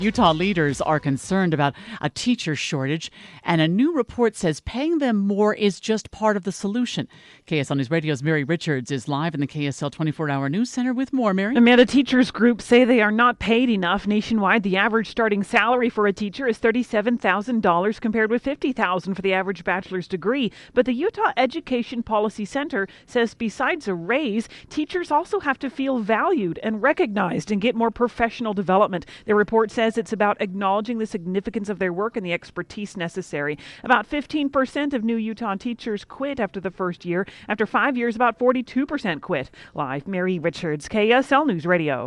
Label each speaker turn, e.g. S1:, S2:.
S1: Utah leaders are concerned about a teacher shortage, and a new report says paying them more is just part of the solution. KSL News Radio's Mary Richards is live in the KSL 24-hour news center with more. Mary?
S2: Amanda, teachers groups say they are not paid enough. Nationwide, the average starting salary for a teacher is $37,000 compared with $50,000 for the average bachelor's degree. But the Utah Education Policy Center says besides a raise, teachers also have to feel valued and recognized and get more professional development. The report says it's about acknowledging the significance of their work and the expertise necessary. About 15% of new Utah teachers quit after the first year. After 5 years, about 42% quit. Live, Mary Richards, KSL News Radio.